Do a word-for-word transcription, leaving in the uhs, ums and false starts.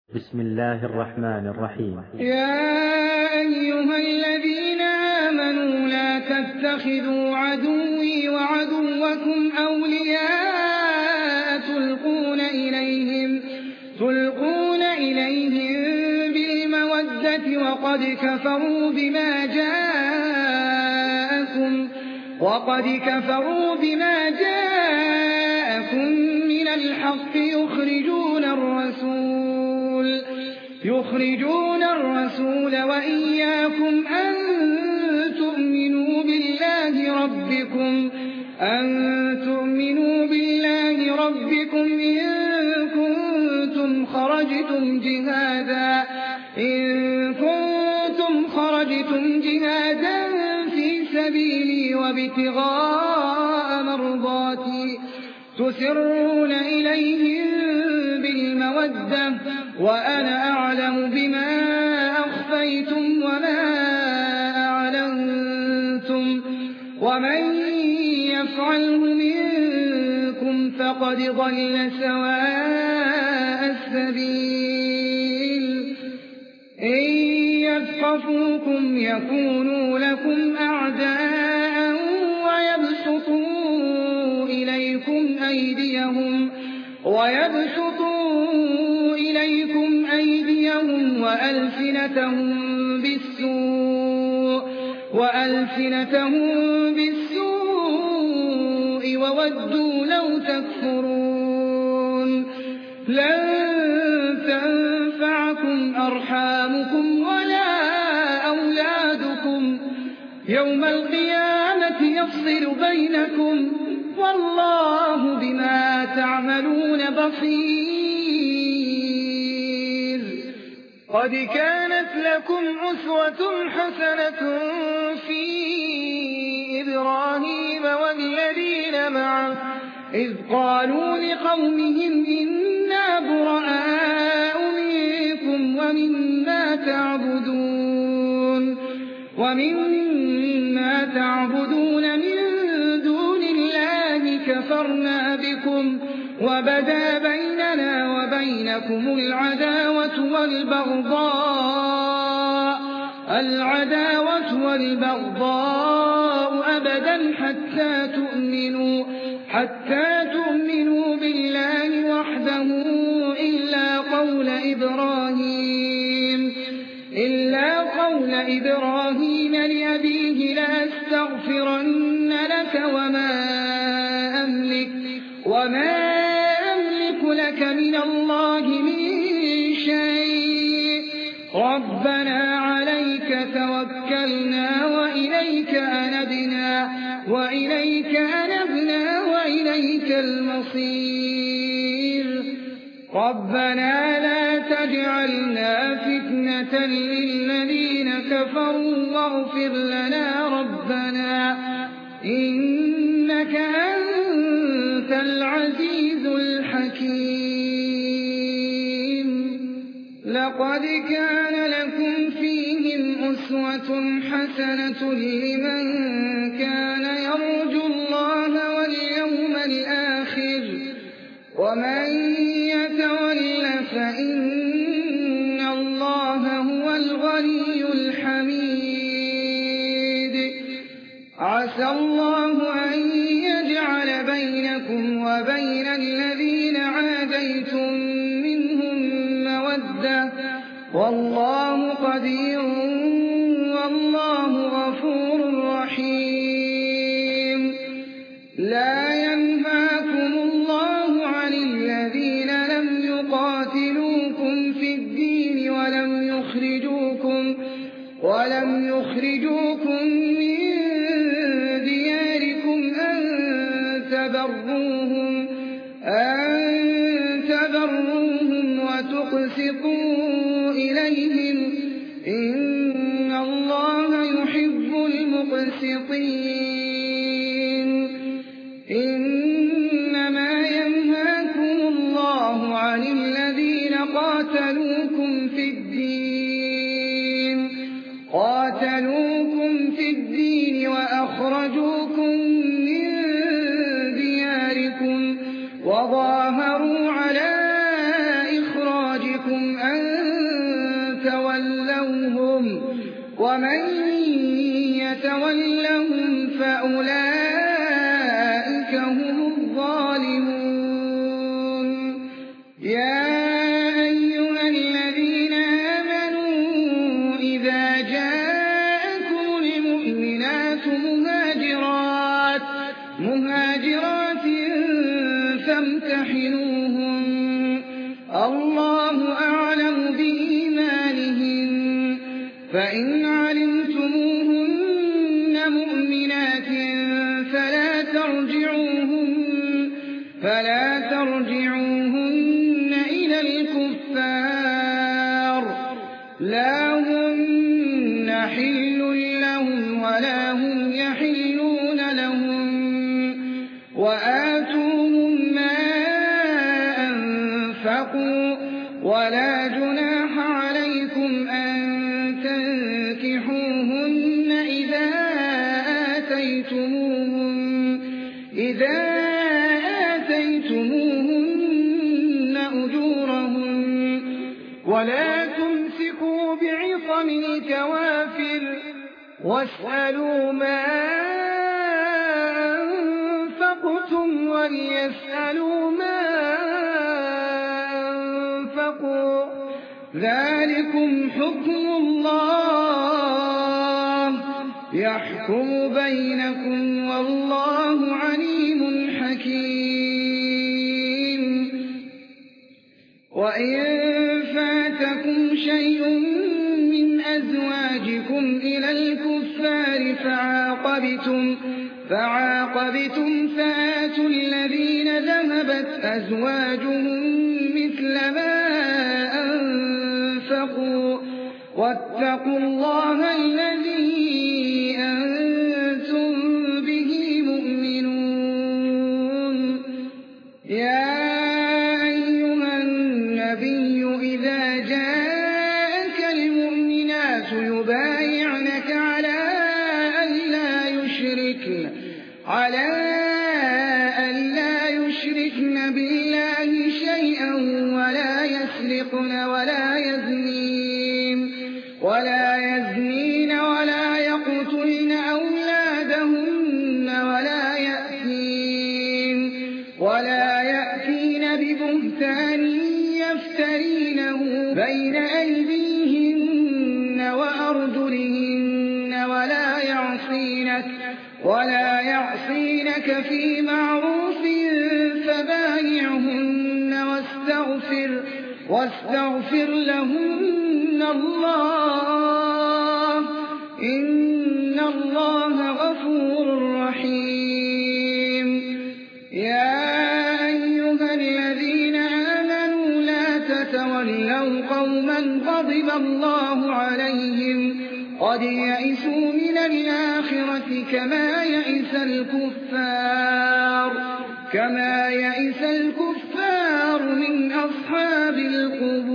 بسم الله الرحمن الرحيم. يا أيها الذين آمنوا لا تتخذوا عدوي وعدوكم أولياء تلقون إليهم, تلقون إليهم بالمودة وقد كفروا بما جاءكم, وقد كفروا بما جاءكم من الحق يخرجون الرسول يخرجون الرسول وإياكم أن تؤمنوا بالله ربكم أن تؤمنوا بالله ربكم إن كنتم خرجتم جهادا إن كنتم خرجتم جهادا في سبيلي وابتغاء مرضاتي تسرون إليهم بالمودة وأنا أعلم بما أخفيتم وما أعلنتم ومن يفعله منكم فقد ضل سواء السبيل. إن يثقفوكم يكونوا لكم أعداء ويبسطوا إليكم أيديهم ويبسطوا إليكم أيديهم وألسنتهم بالسوء وألسنتهم بالسوء وودوا لو تكفرون. لن تنفعكم أرحامكم ولا أولادكم يوم القيامة يفصل بينكم والله بما تعملون بصير. قد كانت لكم أسوة حسنة في إبراهيم والذين معه إذ قالوا لقومهم إنا براء منكم ومما تعبدون ومما تعبدون من دون الله كفرنا بكم وبدا بيننا وبينكم العداوة والبغضاء العداوة والبغضاء أبدا حتى تؤمنوا حتى تؤمنوا بالله وحده إلا قول إبراهيم إلا قول إبراهيم لأبيه لأستغفرن لك وما أملك وما أملك لك من الله من شيء ربنا عليك توكلنا وإليك أنبنا وإليك أنبنا وإليك المصير. ربنا لا تجعلنا فتنة للذين كفروا واغفر لنا ربنا إنك أنت العزيز الحكيم. لقد كان لكم فيهم أسوة حسنة لمن كان يرجو الله واليوم الآخر ومن يتول فإن الله هو الغني الحميد. عسى الله أن يجعل بينكم وبين الذين عاديتم منهم مودة والله قدير والله غفور رحيم. لا ينهاكم الله عن الذين لم يقاتلوكم في الدين ولم يخرجوكم ولم يخرجوكم من دياركم أن تبروهم أن تبروهم وتقسطوا إليهم إن الله يحب المقسطين. إنما ينهاكم الله عن الذين قاتلوكم في الدين قاتلوكم في الدين وأخرجوكم من دياركم وظاهروا على إخراجكم أن ومن يتولهم فأولئك هم الظالمون يا أيها الذين آمنوا إذا جاءكم المؤمنات مهاجرات مهاجرات فامتحنوهن الله أعلم بإيمانهن فإن علمتموهن مؤمنات فلا ترجعوهن فلا ترجعوهن إلى الكفار لا هن حل لهم ولا هم يحلون لهم وآتوهم ما أنفقوا ولا جناح عليكم أن تنكحوهن إذا آتيتموهن إذا آتيتموهن أجورهن ولا تمسكوا بعصم الكوافر واسألوا ما أنفقتم وليسألوا ما أنفقوا ذلكم حكم الله يحكم بينكم والله عليم حكيم وإن فاتكم شيء من أزواجكم إلى الكفار فعاقبتم فعاقبتم فآتوا الذين ذهبت أزواجهم مثل ما أنفقوا واتقوا الله الذي أنتم به مؤمنون يا أيها النبي إذا جاءك المؤمنات يبايعنك على ألا يشركن على ألا يشركن بالله شيئا ولا يسرقن ولا يزنين ولا يزنين ولا يقتلن أولادهن ولا يأتين ولا يأتين ببهتان يفترينه بين أيديهن وأرجلهن ولا يعصينك ولا يعصينك في معروف فبايعهن واستغفر واستغفر لهن الله إن الله غفور رحيم يا أيها الذين آمنوا لا تتولوا قوما غضب الله عليهم قد يئسوا من الآخرة كما يئس الكفار كما يئس الكفار من أصحاب القبور